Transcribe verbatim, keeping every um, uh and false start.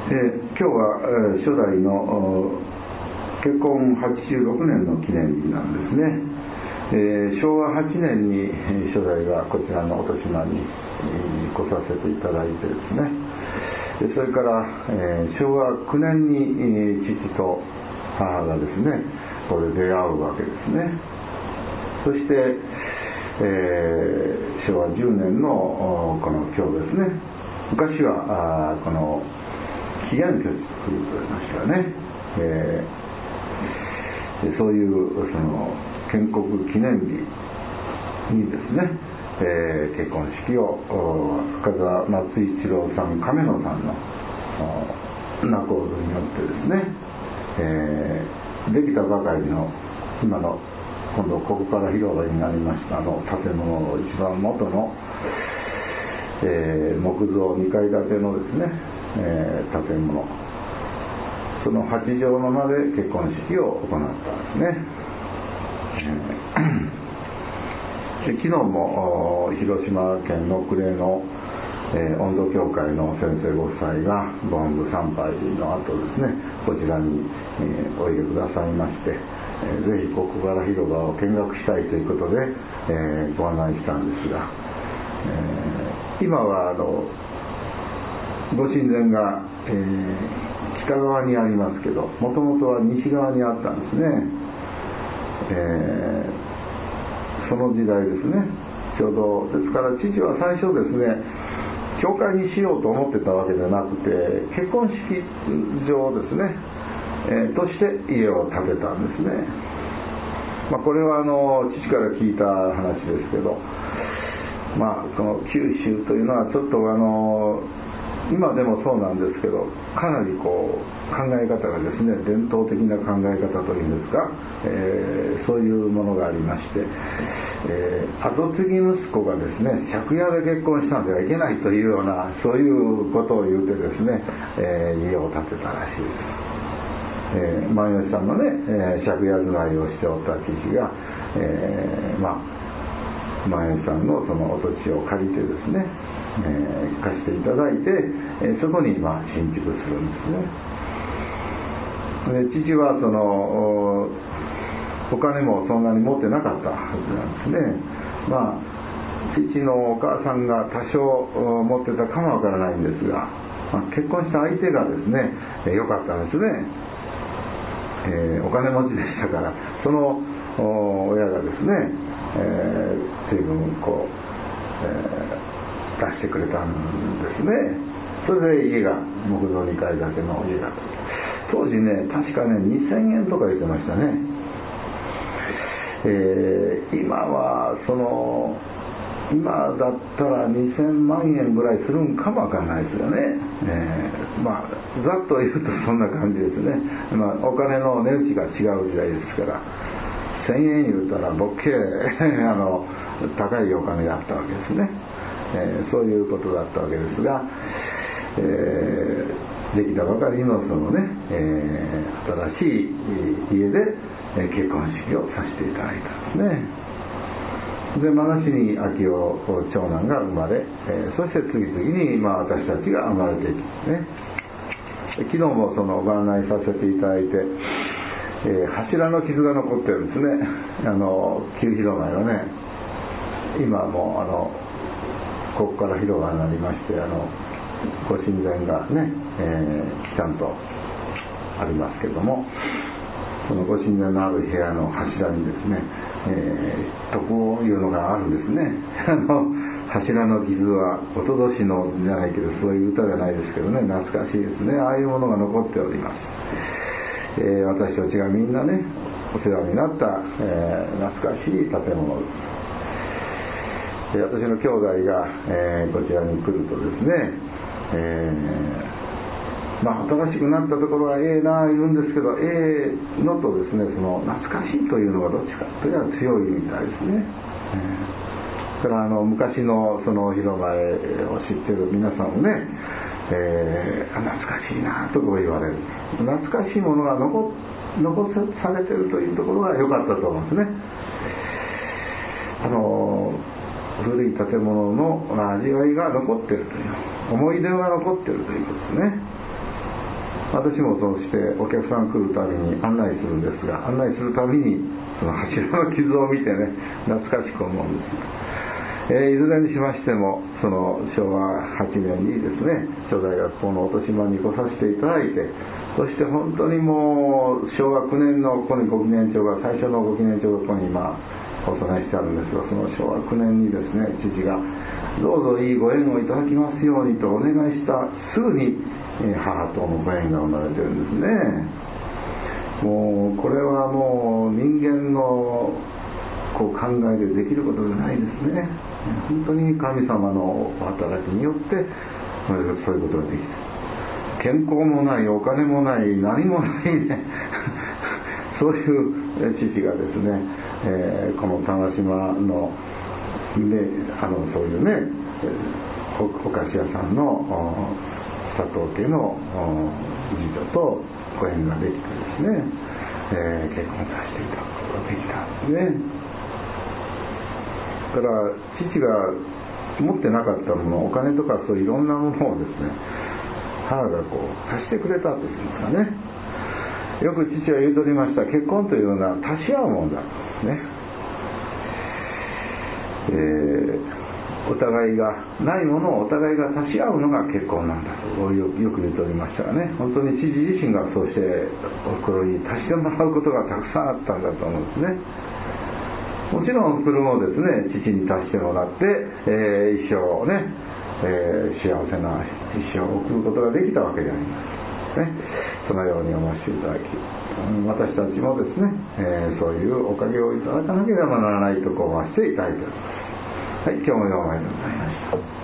えー、今日は、えー、初代の結婚はちじゅうろくねんの記念日なんですね。えー、しょうわはちねんに初代がこちらの音島に、えー、来させていただいてですね、でそれから、えー、しょうわくねんに、えー、父と母がですねこれ出会うわけですね。そして、えー、しょうわじゅうねんのこの今日ですね、昔はあこの紀元節と言いましたね、えー、そういうその建国記念日にですね、えー、結婚式を深澤松一郎さん亀野さんの仲人によってですね、えー、できたばかりの今の今度ここから広場になりましたあの建物の一番元の、えー、木造にかい建てのですね、えー、建物、そのはちじょうの間で結婚式を行ったんですね。えー、昨日も広島県の呉の、えー、音頭協会の先生ご夫妻がご本部参拝の後ですねこちらに、えー、おいでくださいまして、えー、ぜひここから広場を見学したいということで、えー、ご案内したんですが、えー、今はあのご神前が、えー、北側にありますけど、もともとは西側にあったんですね。えー、その時代ですね、ちょうどですから父は最初ですね教会にしようと思ってたわけじゃなくて結婚式場ですね、えー、として家を建てたんですね。まあ、これはあの父から聞いた話ですけど、まあその九州というのはちょっとあの今でもそうなんですけどかなりこう考え方がですね伝統的な考え方というんですか、えー、そういうものがありまして、えー、後継ぎ息子がですね借家で結婚したんではいけないというようなそういうことを言うてですね、えー、家を建てたらしいです。えー、万吉さんのね、えー、借家住まいをしておった父が、えー、まあ万吉さんのそのお土地を借りてですねえー、貸していただいて、えー、そこに今新築するんですね。で父はその お, お金もそんなに持ってなかったはずなんですね。まあ父のお母さんが多少持ってたかもわからないんですが、まあ、結婚した相手がですね良、えー、かったんですね。えー、お金持ちでしたからその親がですね、えー、随分こう、えー出してくれたんですね。それで家が木造にかい建ての家が当時ね確かねにせんえんとか言ってましたね。えー、今はその今だったらにせんまんえんぐらいするんかもわかんないですよね。えー、まあざっと言うとそんな感じですね。まあ、お金の値打ちが違う時代ですからせんえん言うたらぼっけあの高いお金があったわけですね。えー、そういうことだったわけですが、えー、できたばかりのそのね、えー、新しい家で結婚式をさせていただいたんですね。で真梨に秋代長男が生まれ、えー、そして次々に、まあ、私たちが生まれていくんですね。昨日もそのご案内させていただいて、えー、柱の傷が残ってるんですね。あの旧広間がね今もあのここから広場になりましてあのご神前がね、えー、ちゃんとありますけどもそのご神前のある部屋の柱にですね、えー、とこういうのがあるんですね。あの柱の傷はおととしのじゃないけどそういう歌じゃないですけどね懐かしいですね。ああいうものが残っております。えー、私たちがみんなねお世話になった、えー、懐かしい建物です。で私の兄弟が、えー、こちらに来るとですね、えー、まあ新しくなったところはええな言うんですけどええのとですねその懐かしいというのがどっちかというのは強いみたいですね。えー、だからあの昔のその広場を知ってる皆さんもね、えー、懐かしいなとこう言われる。懐かしいものが残残されてるというところが良かったと思うんですね。あの古い建物の味わいが残っているという思い出が残っているということですね。 私もそうしてお客さん来るたびに案内するんですが、案内するたびにその柱の傷を見てね、懐かしく思うんです。えー、いずれにしましても、そのしょうわはちねんにですね、初代学校の落とし場に来させていただいて、そして本当にもうしょうわくねんのここにご記念帳が、最初のご記念帳がここに今お供えしてあるんですが、そのしょうわくねんにですね、父がどうぞいいご縁をいただきますようにとお願いしたすぐに、えー、母とのご縁が生まれてるんですね。もうこれはもう人間のこう考えでできることじゃないですね。本当に神様の働きによってそういうことができた。健康もない、お金もない、何もないねそういう父がですね、えー、この玉島のであのそういうねお, お菓子屋さんの佐藤家の次女とご縁ができてですね、えー、結婚させていただくことができたんですね。だから父が持ってなかったもの、お金とかそういろんなものをですね、母がこう足してくれたというんですかね。よく父は言うとりました。結婚というのは足し合うものだとね、えー、お互いがないものをお互いが足し合うのが結婚なんだとよく言うとりましたがね、本当に父自身がそうしておふくろに足してもらうことがたくさんあったんだと思うんですね。もちろんおふくろもですね、父に足してもらって、えー、一生ね、えー、幸せな一生を送ることができたわけでありますね。そのように思わせていただき、私たちもですね、えー、そういうおかげをいただかなければならないとこう思わせていただいております。はい、今日もようまいでございました。